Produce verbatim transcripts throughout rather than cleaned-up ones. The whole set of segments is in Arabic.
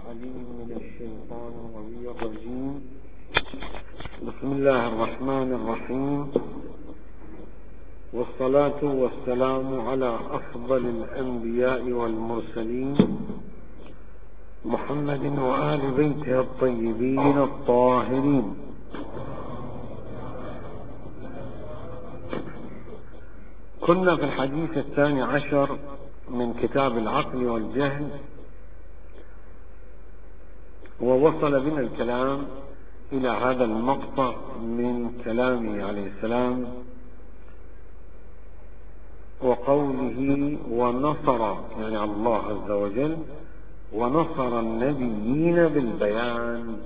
العليم من الشيطان الرجيم. بسم الله الرحمن الرحيم، والصلاة والسلام على أفضل الأنبياء والمرسلين محمد وآل بيته الطيبين الطاهرين. كنا في الحديث الثاني عشر من كتاب العقل والجهل، ووصل بنا الكلام إلى هذا المقطع من كلامه عليه السلام وقوله: ونصر، يعني الله عز وجل، ونصر النبيين بالبيان.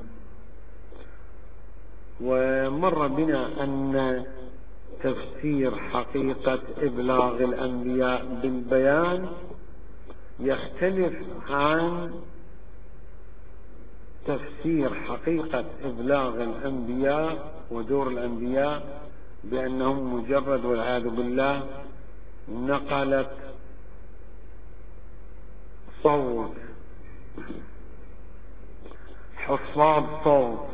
ومر بنا أن تفسير حقيقة إبلاغ الأنبياء بالبيان يختلف عن تفسير حقيقة إبلاغ الأنبياء ودور الأنبياء بأنهم مجرد والعياذ بالله نقلت صوت، حفاظ صوت.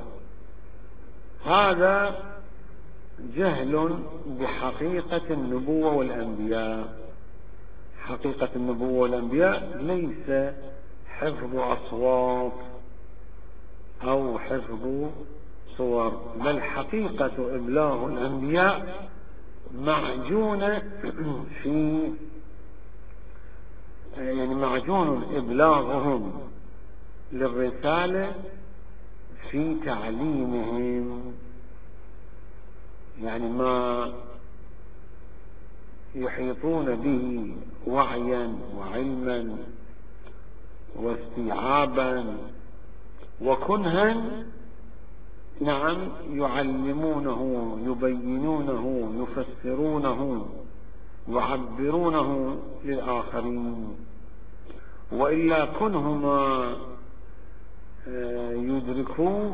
هذا جهل بحقيقة النبوة والأنبياء. حقيقة النبوة والأنبياء ليس حفظ أصوات أو حفظ صور، بل حقيقة إبلاغ الأنبياء معجونة في يعني معجون إبلاغهم للرسالة في تعليمهم، يعني ما يحيطون به وعيا وعلما واستيعابا وكنها، نعم، يعلمونه، يبينونه، يفسرونه، يعبرونه للآخرين. وإلا كنهما يدركوه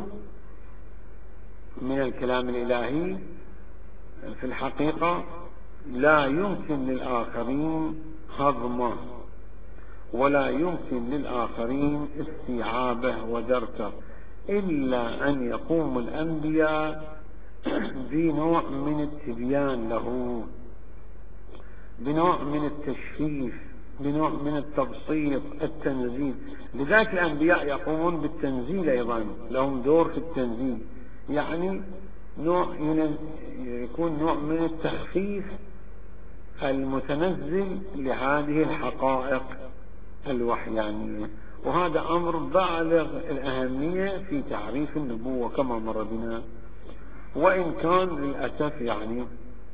من الكلام الإلهي في الحقيقة لا يمكن للآخرين هضمه، ولا يمكن للآخرين استيعابه ودركه، إلا أن يقوم الأنبياء بنوع من التبيان له، بنوع من التشفيف، بنوع من التبسيط، التنزيل. لذلك الأنبياء يقومون بالتنزيل أيضا، لهم دور في التنزيل، يعني نوع من يكون نوع من التخفيف المتنزل لهذه الحقائق الوحيانية. وهذا أمر بالغ الأهمية في تعريف النبوة كما مر بنا. وإن كان للأسف يعني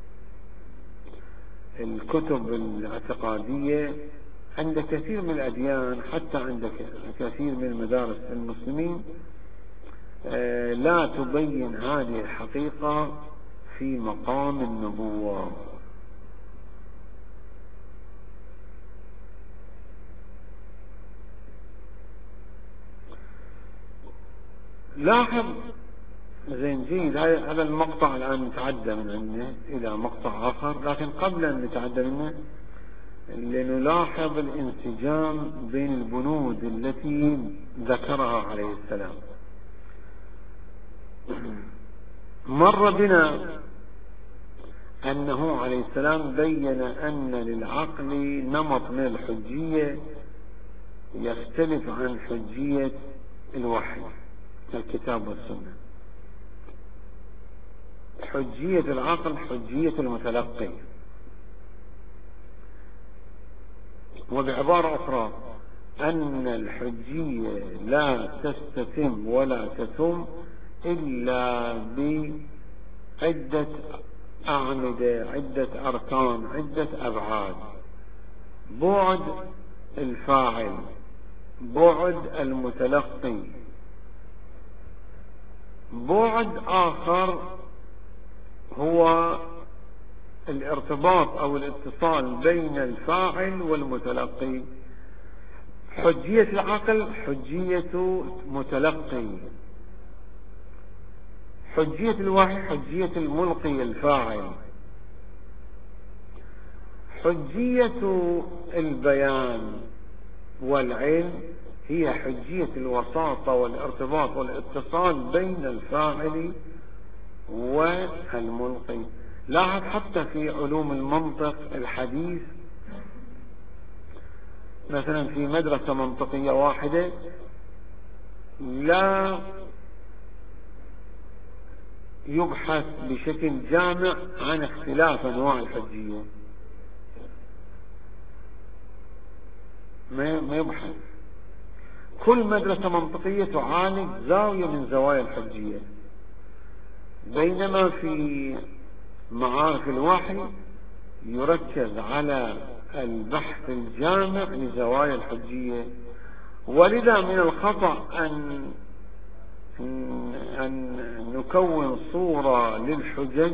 الكتب الاعتقادية عند كثير من الأديان، حتى عند كثير من مدارس المسلمين، لا تبين هذه الحقيقة في مقام النبوة. لاحظ زين جيد، هذا المقطع الآن نتعدى من عنه إلى مقطع آخر، لكن قبل أن نتعدى منه لنلاحظ الانسجام بين البنود التي ذكرها عليه السلام. مر بنا أنه عليه السلام بين أن للعقل نمط من الحجية يختلف عن حجية الوحي، الكتاب والسنة. حجية العقل حجية المتلقي، وبعبارة أخرى أن الحجية لا تستتم ولا تتم إلا بعدة أعمدة، عدة أركان، عدة أبعاد: بعد الفاعل، بعد المتلقي، بعد آخر هو الارتباط أو الاتصال بين الفاعل والمتلقي. حجية العقل حجية متلقي، حجية الوحي حجية الملقي الفاعل. حجية البيان والعلم هي حجية الوساطة والارتباط والاتصال بين الفاعل والملقي. لاحظ حتى في علوم المنطق الحديث مثلا في مدرسة منطقية واحدة لا يبحث بشكل جامع عن اختلاف أنواع الحجية، ما يبحث. كل مدرسة منطقية تعالج زاوية من زوايا الحجية، بينما في معارف الوحي يركز على البحث الجامع لزوايا الحجية. ولذا من الخطأ أن أن نكون صورة للحجج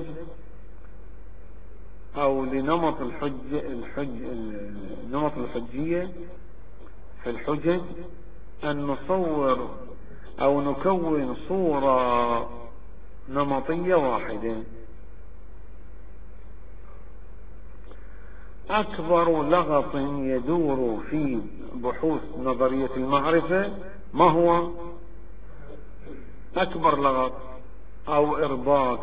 أو لنمط الحج الحج نمط الحجية في الحجج، أن نصور أو نكون صورة نمطية واحدة. أكبر لغط يدور في بحوث نظرية المعرفة ما هو؟ أكبر لغط أو إرباك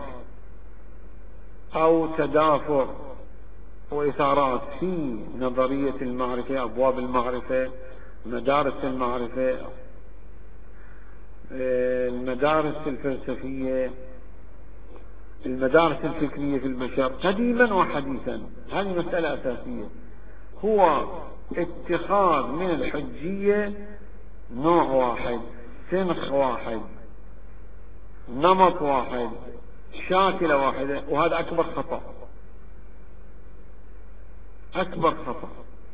أو تدافع وإثارات في نظرية المعرفة، أبواب المعرفة، مدارس المعرفة، المدارس الفلسفية، المدارس الفكرية في البشر قديما وحديثا. هذه مسألة أساسية، هو اتخاذ من الحجية نوع واحد، سنخ واحد، نمط واحد، شاكلة واحدة، وهذا أكبر خطأ، أكبر خطأ.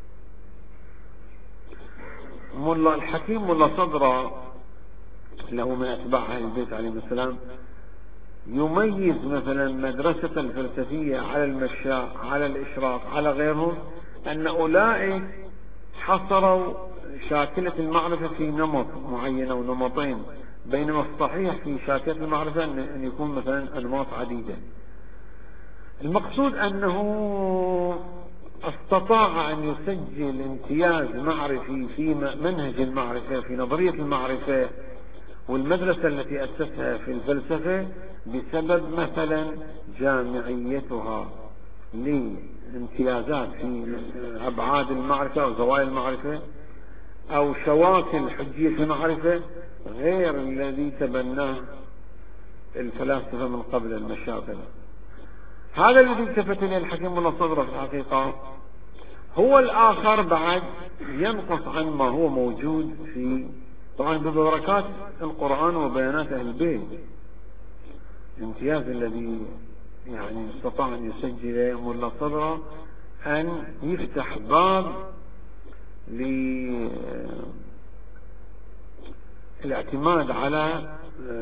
ملا الحكيم ملا صدرة له من أتباع أهل البيت عليهم السلام يميز مثلا مدرسة الفلسفية على المشاء، على الإشراق، على غيرهم، أن أولئك حصروا شاكلة المعرفة في نمط معين أو نمطين، بينما الصحيح في شاكلة المعرفة أن يكون مثلا أنماط عديدة. المقصود أنه استطاع أن يسجل امتياز معرفي في منهج المعرفة، في نظرية المعرفة والمدرسة التي أسسها في الفلسفة، بسبب مثلا جامعيتها لامتيازات في أبعاد المعرفة أو زوايا المعرفة أو شواكل حجية في المعرفة غير الذي تبناه الفلاسفة من قبل المشاغل. هذا الذي التفت إليه الحكيم ملا صدرة في الحقيقة هو الآخر بعد ينقص عن ما هو موجود في طبعا ببركات القرآن وبيانات أهل البيت. الامتياز الذي يعني استطاع أن يسجل ملا صدرة أن يفتح باب للاعتماد على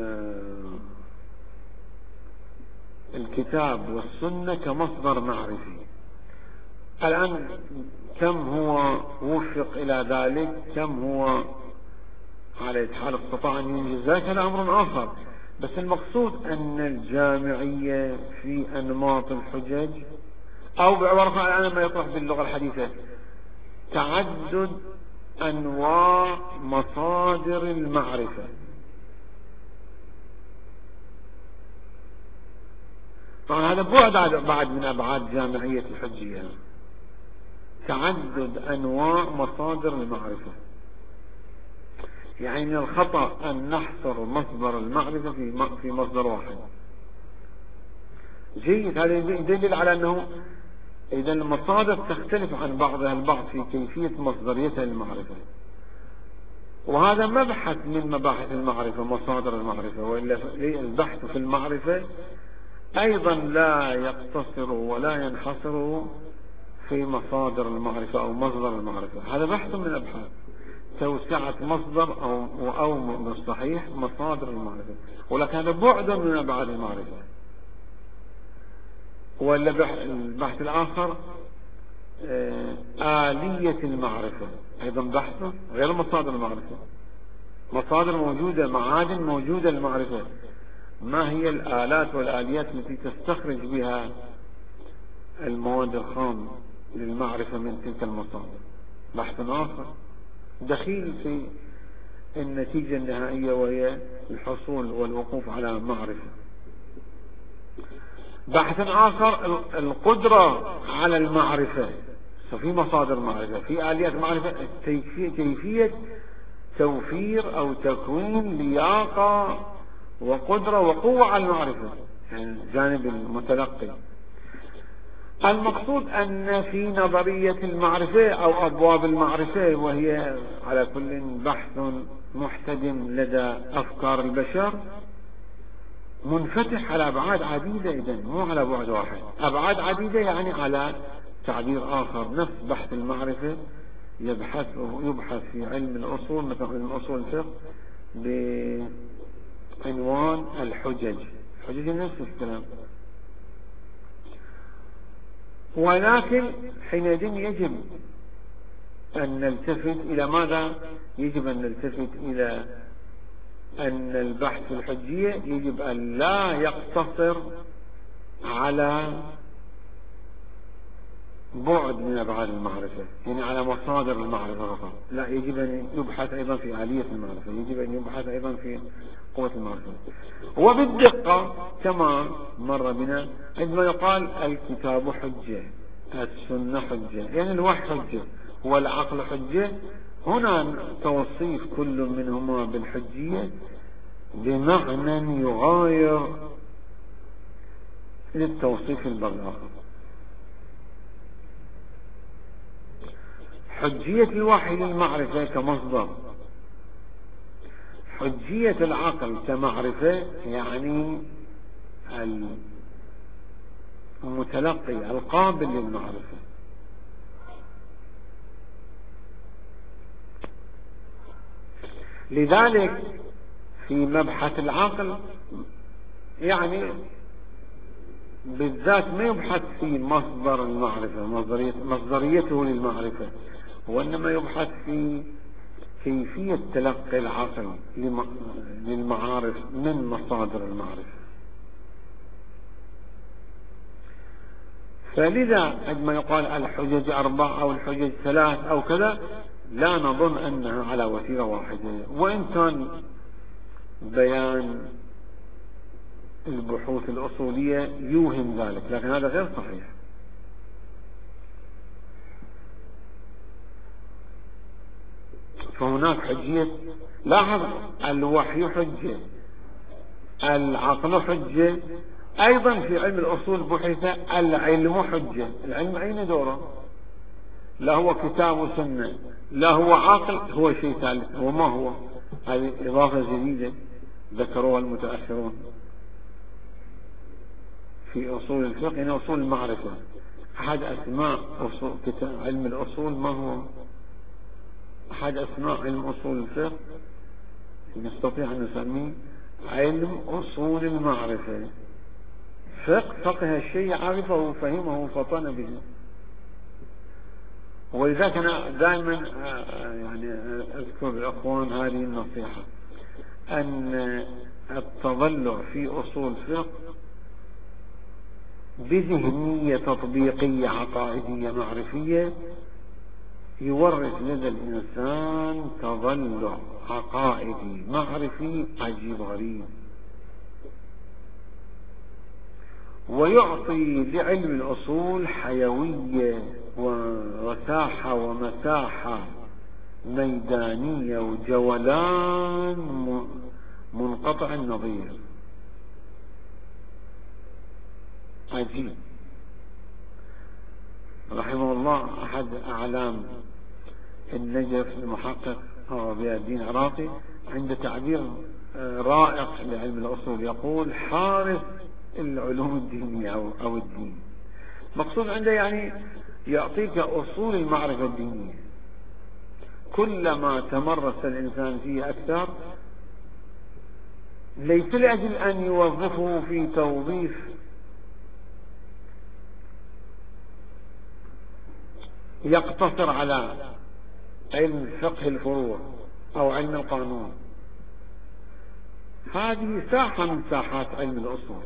الكتاب والسنة كمصدر معرفي. الآن كم هو وفق إلى ذلك، كم هو على حال استطاع أن ينجز ذلك، هذا أمر آخر. بس المقصود أن الجامعية في أنماط الحجج، أو بعبارة الآن ما يطرح باللغة الحديثة تعدد أنواع مصادر المعرفة. طبعا هذا بعد بعد من أبعاد جامعية الحجية، تعدد أنواع مصادر المعرفة. يعني من الخطأ أن نحصر مصدر المعرفة في في مصدر واحد. جيد، هذا يدل على أنه إذا المصادر تختلف عن بعضها البعض في كيفية مصدريتها للمعرفة، وهذا مبحث من مباحث المعرفة، مصادر المعرفة. وإلا البحث في المعرفة أيضا لا يقتصر ولا ينحصر في مصادر المعرفة أو مصدر المعرفة، هذا بحث من الأبحاث، توسعة مصدر أو أو بالصحيح مصادر المعرفة، ولكن هذا بعد من أبعاد المعرفة. ولا البحث الآخر آلية المعرفة، أيضا بحث غير مصادر المعرفة. مصادر موجودة، معادن موجودة للمعرفة، ما هي الآلات والآليات التي تستخرج بها المواد الخام للمعرفة من تلك المصادر، بحث آخر دخيل في النتيجة النهائية، وهي الحصول والوقوف على معرفة. بحث آخر القدرة على المعرفة. ففي مصادر معرفة، في آليات معرفة، كيفية توفير أو تكوين لياقة وقدرة وقوة على المعرفة، يعني جانب المتلقي. المقصود أن في نظرية المعرفة أو أبواب المعرفة، وهي على كل بحث محتدم لدى أفكار البشر، منفتح على أبعاد عديدة، إذن مو على بعد واحد، أبعاد عديدة، يعني على تعبير آخر نفس بحث المعرفة يبحث يبحث في علم الأصول، مثل علم أصول الفقه بعنوان الحجج. الحجج نفس الكلام. ولكن حينئذ يجب أن نلتفت إلى ماذا؟ يجب أن نلتفت إلى أن البحث في الحجية يجب أن لا يقتصر على بعد من أبعاد المعرفة، يعني على مصادر المعرفة فقط، لا، يجب أن يبحث أيضا في آلية المعرفة، يجب أن يبحث أيضا في قوة المعرفة، وبالدقة كما مر بنا عندما يقال الكتاب حجة، السنة حجة، يعني الوحي حجة والعقل حجة. هنا توصيف كل منهما بالحجية بمعنى يغاير للتوصيف الآخر. حجية الوحي للمعرفة كمصدر، حجية العقل كمعرفة، يعني المتلقي القابل للمعرفة. لذلك في مبحث العقل يعني بالذات ما يبحث في مصدر المعرفة، مصدريته للمعرفة، وإنما يبحث في كيفية تلقي العقل للمعارف من مصادر المعرفة. فلذا عندما يقال الحجج أربع أو الحجج ثلاث أو كذا، لا نظن أنها على وتيرة واحدة، وإن كان بيان البحوث الأصولية يوهم ذلك، لكن هذا غير صحيح. فهناك حجية، لاحظ الوحي حجة، العقل حجة، أيضا في علم الأصول بحث العلم حجة. العلم أين دوره؟ لا هو كتاب وسنة، لا هو عقل، هو شيء ثالث. وما هو؟ هذه إضافة جديدة ذكروها المتأخرون في أصول الفقه، يعني أصول المعرفة. أحد أسماء أصول كتاب علم الأصول ما هو؟ أحد أسماء علم أصول الفقه نستطيع أن نسميه علم أصول المعرفة. فقه فقه الشيء، عرفه وفهمه وفطن به. ولذلك أنا دائما يعني أذكر الأخوان هذه النصيحة، أن التضلع في أصول فقه بذهنية تطبيقية عقائدية معرفية يورث لدى الإنسان تضلع عقائدي معرفي عجيب غريب، ويعطي لعلم الأصول حيوية وساحة ومساحة ميدانية وجولان منقطع النظير عجيب. رحمه الله أحد أعلام النجف المحقق هو ضياء الدين العراقي عند تعبير رائق لعلم الأصول، يقول حارس العلوم الدينية أو الدين. مقصود عنده يعني يعطيك أصول المعرفة الدينية، كلما تمرس الإنسان فيه أكثر، ليس لأجل أن يوظفه في توظيف يقتصر على علم فقه الفروع أو علم القانون، هذه ساحة من ساحات علم الأصول.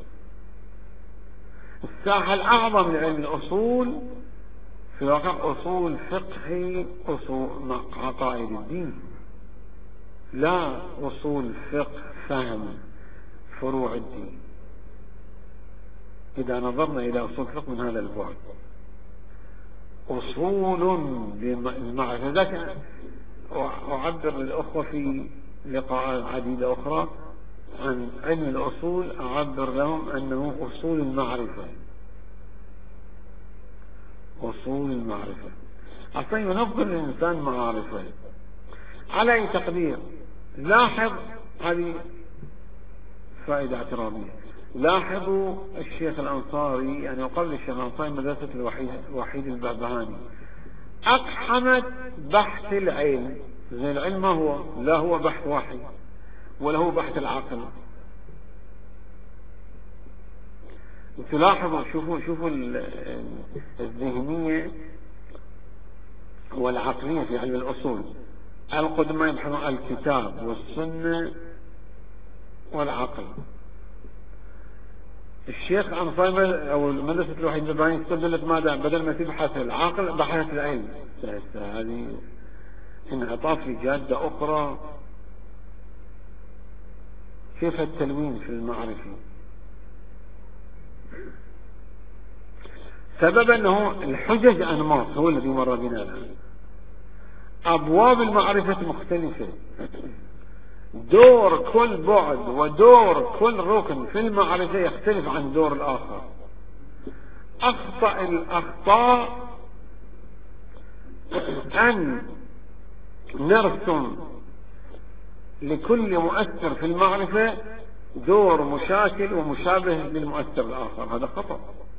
الساحة الأعظم لعلم الأصول في واقع أصول فقه أصول عقائد الدين، لا أصول فقه فهم فروع الدين إذا نظرنا إلى أصول فقه من هذا البعد، أصول للمعرفة. لكن أعبر للأخوة في لقاءات عديدة أخرى عن علم الأصول، أعبر لهم أنه أصول المعرفة، أصول المعرفة. أصلا ينظر الإنسان معارفه على أي تقدير. لاحظ هذه فائدة اعتراضية. لاحظوا الشيخ الأنصاري، يعني قبل الشيخ الأنصاري مدرسة الوحيد, الوحيد البهبهاني أقحمت بحث العلم. زي العلم ما هو؟ لا هو بحث واحد ولا هو بحث العقل. تلاحظوا، شوفوا شوفوا الذهنية والعقلية في علم الأصول. القدماء يبحثون الكتاب والسنة والعقل. الشيخ أنصاري أو مدرسة الوحيد البهبهاني استبدلت ماذا؟ بدل ما تبحث العقل بحثت العلم. هذه انعطاف في جادة أخرى. كيف التلوين في المعرفة؟ سبب أنه الحجج أنماط هو الذي مر بنا الآن. أبواب المعرفة مختلفة، دور كل بعد ودور كل ركن في المعرفة يختلف عن دور الآخر. أخطأ الأخطاء أن نرسم لكل مؤثر في المعرفة دور مشاكل ومشابه للمؤثر الآخر. هذا خطأ،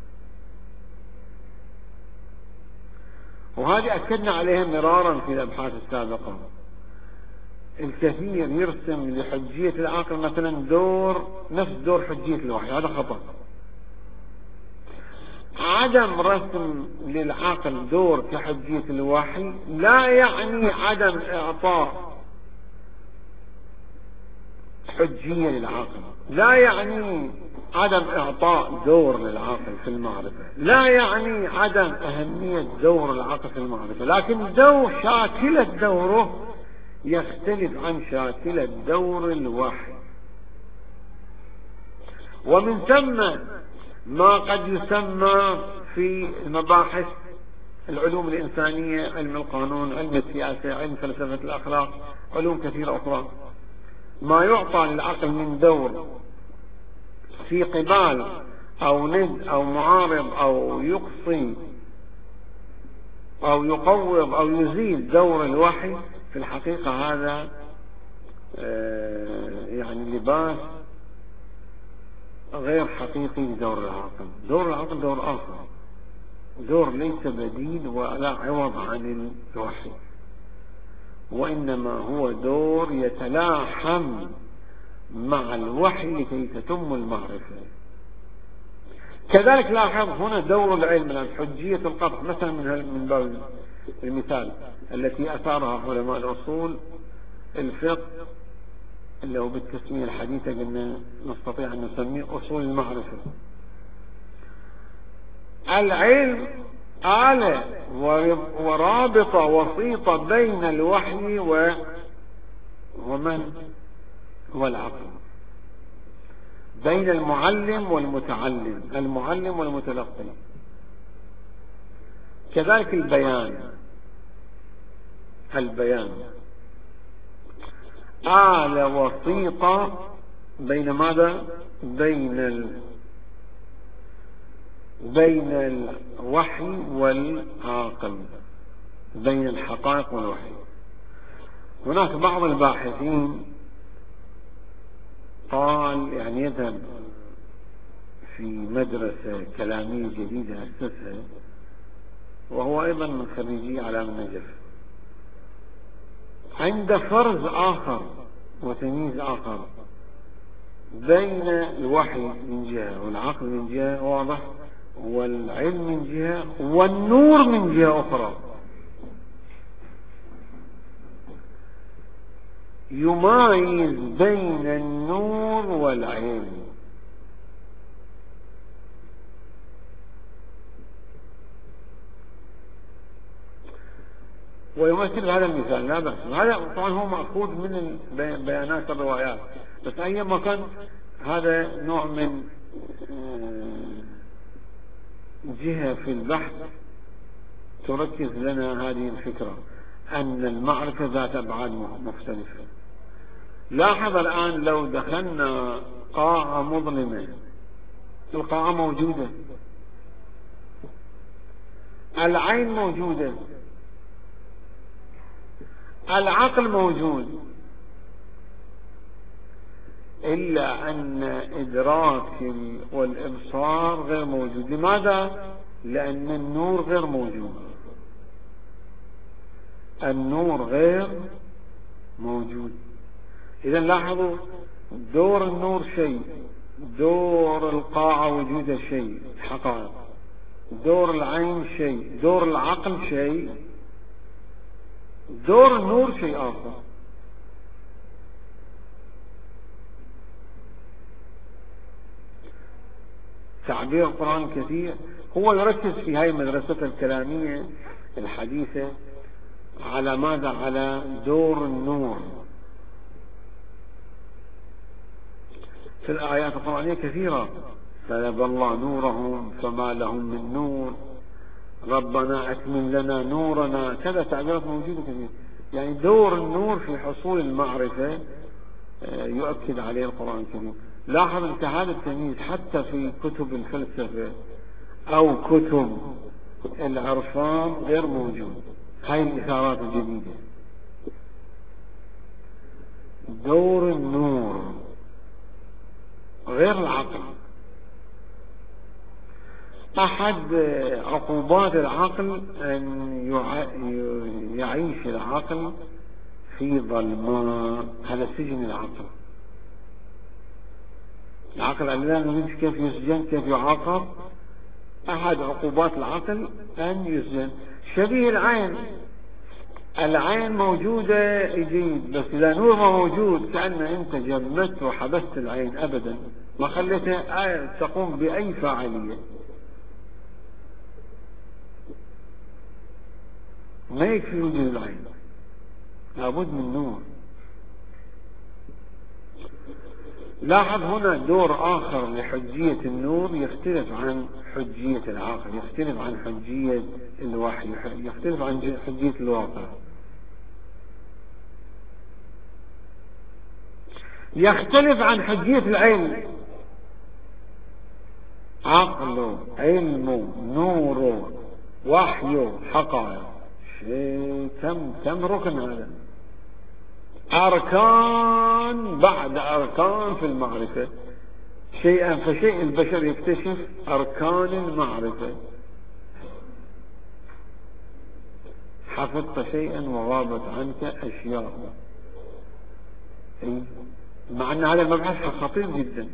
وهذه أكدنا عليها مرارا في الأبحاث السابقة. الكثير يرسم لحجية العقل مثلا دور نفس دور حجية الوحي، هذا خطأ. عدم رسم للعقل دور كحجية الوحي لا يعني عدم إعطاء حجية للعقل، لا يعني عدم إعطاء دور للعقل في المعرفة، لا يعني عدم أهمية دور العقل في المعرفة، لكن دور شاكلة دوره يختلف عن شاكلة دور الوحي. ومن ثم ما قد يسمى في المباحث العلوم الإنسانية علم القانون، علم السياسة، علم فلسفة الأخلاق، علوم كثيرة أخرى، ما يعطى للعقل من دور في قبال أو ند أو معارض أو يقصي أو يقوض أو يزيل دور الوحي، في الحقيقة هذا يعني لباس غير حقيقي لدور العقل. دور العقل دور آخر، دور ليس بديل ولا عوض عن الوحي، وإنما هو دور يتلاحم مع الوحي لكي تتم المعرفة. كذلك لاحظ هنا دور العلم الآن حجية القطع، مثلا من باب المثال التي أثارها علماء الأصول الفقه اللي هو بالتسمية الحديثة قلنا نستطيع أن نسميه أصول المعرفة. العلم آلة ورابطة وسيطة بين الوحي ومن والعقل، بين المعلم والمتعلم، المعلم والمتلقي. كذلك البيان، البيان آلة وسيطة بين ماذا؟ بين ال... بين الوحي والعاقل، بين الحقائق والوحي. هناك بعض الباحثين قال يعني يذهب في مدرسة كلامية جديدة أسسها، وهو أيضا من خريجي علام النجف، عند فرز آخر وتمييز آخر بين الوحي من جهة والعقل من جهة واضح، والعلم من جهة والنور من جهة أخرى، يمايز بين النور والعلم. ويمثل هذا المثال لا بأس. هذا طبعا هو مأخوذ من بيانات الروايات، بس أيما كان هذا نوع من جهة في البحث تركز لنا هذه الفكرة أن المعرفة ذات أبعاد مختلفة. لاحظ الآن لو دخلنا قاعة مظلمة، القاعة موجودة، العين موجودة، العقل موجود، إلا أن إدراك والإبصار غير موجود. لماذا؟ لأن النور غير موجود، النور غير موجود. إذا لاحظوا دور النور شيء، دور القاعة وجود شيء حقائق، دور العين شيء، دور العقل شيء، دور النور شيء آخر. تعبير القرآن كثير هو يركز في هاي المدرسة الكلامية الحديثة على ماذا؟ على دور النور. في الآيات القرآنية كثيرة، سلب الله نورهم فما لهم من نور، ربنا أكمل لنا نورنا، كذا تعبيرات موجودة كثير. يعني دور النور في حصول المعرفة يؤكد عليه القرآن الكريم. لاحظ انت هذا التمييز حتى في كتب الفلسفة أو كتب العرفان غير موجود. هاي الإثارات الجديدة، دور النور غير العقل. أحد عقوبات العقل أن يعيش العقل في ظلماء، هذا سجن العقل. العقل لا نريد كيف يسجن، كيف يعاقب. أحد عقوبات العقل أن يسجن. شبيه العين، العين موجودة يجيد، بس إذا نور ما موجود كأن أنت جمدت وحبست العين أبدا، ما خليتها تقوم بأي فاعلية. ما يكفي وجود العين، لابد من نور. لاحظ هنا دور آخر لحجية النور يختلف عن حجية العقل، يختلف عن حجية الوحي، يختلف عن حجية الواقع. يختلف عن حجية العلم. عقله، علمه، نوره، وحيه، حقائق، شيء كم كم ركن هذا، أركان بعد أركان في المعرفة. شيئا فشيء البشر يكتشف أركان المعرفة. حفظت شيئا وغابت عنك أشياء. مع أن هذا المبحث خطير جدا،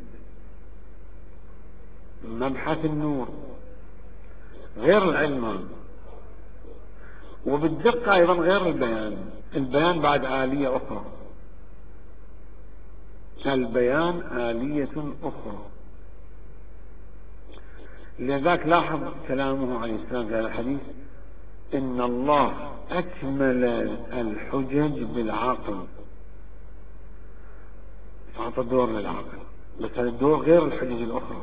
مبحث النور غير العلم، وبالدقة أيضا غير البيان. البيان بعد آلية أخرى، البيان آلية أخرى. لذلك لاحظ كلامه عليه السلام في هذا الحديث: إن الله أكمل الحجج بالعقل. أعطى دور للعقل، بس هذا الدور غير الحجج الأخرى.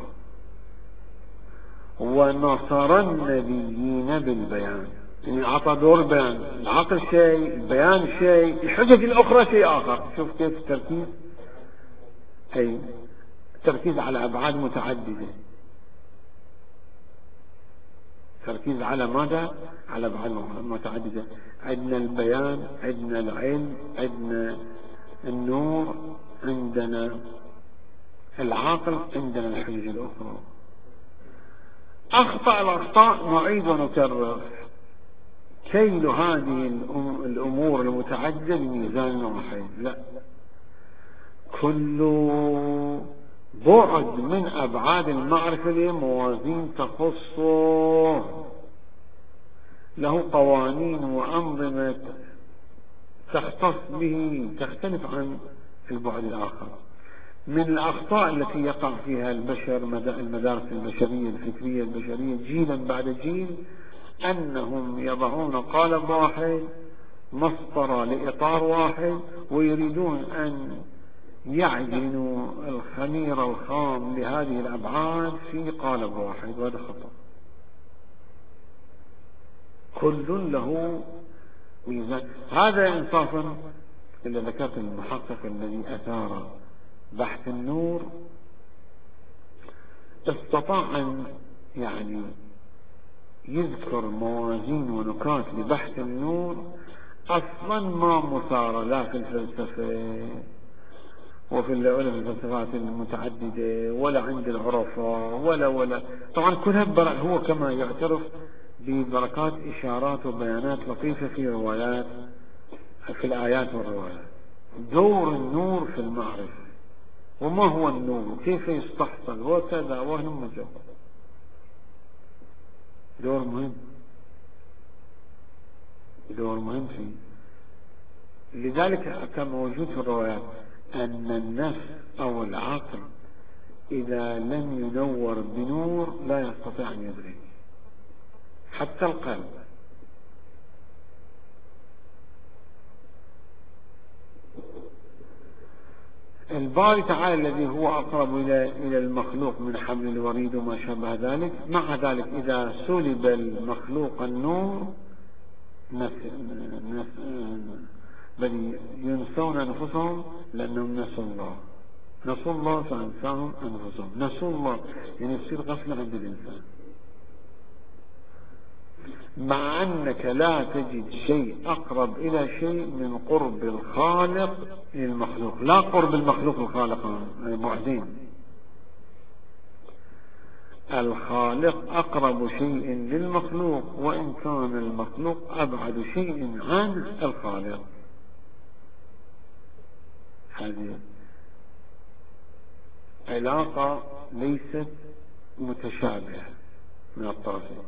ونصر النبيين بالبيان، يعني أعطى دور البيان. العقل شيء، البيان شيء، الحجج الأخرى شيء آخر. شوف كيف التركيز، أي تركيز على أبعاد متعددة، تركيز على ماذا؟ على أبعاد متعددة. عندنا البيان، عندنا العلم، عندنا النور، عندنا العقل، عندنا الحجج الأخرى. أخطأ الأخطاء نعيد ونكرر. كيل هذه الأمور المتعددة بميزان واحد، لا، كل بعد من أبعاد المعرفة له موازين تخصه، له قوانين وأنظمة تختص به، تختلف عن البعد الآخر. من الأخطاء التي يقع فيها البشر، المدارس البشرية الفكرية البشرية جيلا بعد جيل، أنهم يضعون قالب واحد مسطرة لإطار واحد، ويريدون أن يعجنوا الخمير الخام لهذه الأبعاد في قالب واحد، وهذا خطأ. كل له ميزان. هذا إنصافا إلا ذكرت المحقق الذي أثار بحث النور استطاع أن يعني يذكر موازين ونكات لبحث النور أصلا ما مثار لا في الفلسفة وفي ولا في الفلسفات المتعددة ولا عند العرفاء ولا ولا طبعا كلها هو كما يعترف ببركات إشارات وبيانات لطيفة في روايات في الآيات والروايات. دور النور في المعرفة، وما هو النور، كيف يستحصل، وكذا وهم جواب، دور مهم، دور مهم فيه. لذلك كان موجود في الروايات أن النفس أو العقل إذا لم ينور بنور لا يستطيع أن يدرك، حتى القلب. الباري تعالى الذي هو أقرب إلى المخلوق من حبل الوريد وما شابه ذلك، مع ذلك إذا سلب المخلوق النور نس... نس... بل ينسون أنفسهم لأنهم نسوا الله. نسوا الله فأنساهم أنفسهم. نسوا الله يعني يصير غفلة عند الإنسان، مع أنك لا تجد شيء أقرب إلى شيء من قرب الخالق للمخلوق، لا قرب المخلوق الخالق بعدين. الخالق أقرب شيء للمخلوق وإن كان المخلوق أبعد شيء عن الخالق. هذه علاقة ليست متشابهة من الطرفين،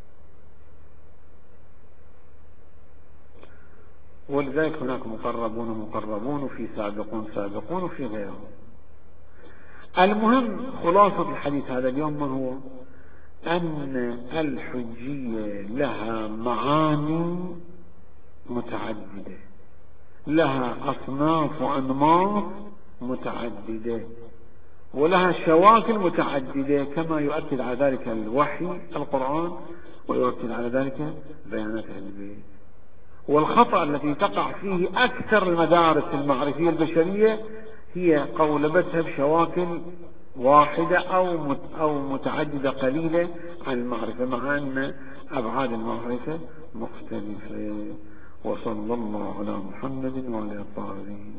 ولذلك هناك مقربون مقربون وفي سابقون سابقون وفي غيرهم. المهم خلاصة الحديث هذا اليوم ما هو؟ أن الحجية لها معاني متعددة، لها أصناف وأنماط متعددة، ولها شواكل متعددة، كما يؤكد على ذلك الوحي القرآن ويؤكد على ذلك بيانات أهل البيت. والخطأ التي تقع فيه أكثر المدارس المعرفية البشرية هي قولبتها بشواكل واحدة أو أو متعددة قليلة عن المعرفة، مع أن أبعاد المعرفة مختلفة. وصلى الله على محمد وعلى آله.